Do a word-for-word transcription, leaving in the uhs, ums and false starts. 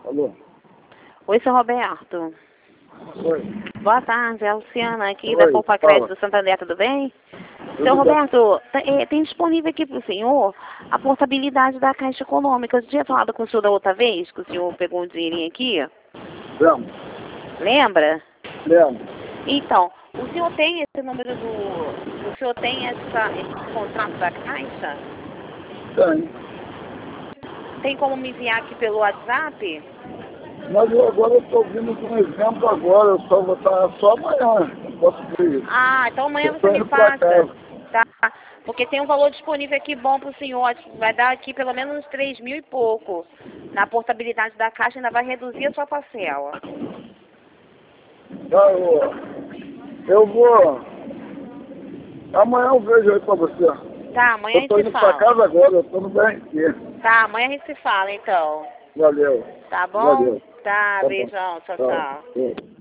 Alô? Oi, seu Roberto. Oi. Boa tarde, é a Luciana aqui Oi, da Poupa Crédito fala. do Santander, tudo bem? Tudo Seu bem. Roberto, tem, é, tem disponível aqui para o senhor a portabilidade da Caixa Econômica. Eu tinha falado com o senhor da outra vez, que o senhor pegou um dinheirinho aqui. Lembro. Lembra? Lembro. Então, o senhor tem esse número do... O senhor tem essa, esse contrato da Caixa? Tem. Tem como me enviar aqui pelo WhatsApp? Mas eu agora estou vindo com um exemplo agora, eu só vou estar só amanhã. Não posso ver isso. Ah, então amanhã Eu você tô me indo pra passa. casa. Tá? Porque tem um valor disponível aqui bom para o senhor. Acho que vai dar aqui pelo menos uns três mil e pouco. Na portabilidade da Caixa ainda vai reduzir a sua parcela. Tá, eu, eu vou. Amanhã eu vejo aí pra você. Tá, amanhã a Eu tô gente indo se pra fala. casa agora, eu tô no B R T. Tá, amanhã a gente se fala então. Valeu. Tá bom? Valeu. Tá, Tá bom. beijão. Tchau, Tchau. tchau. Tchau.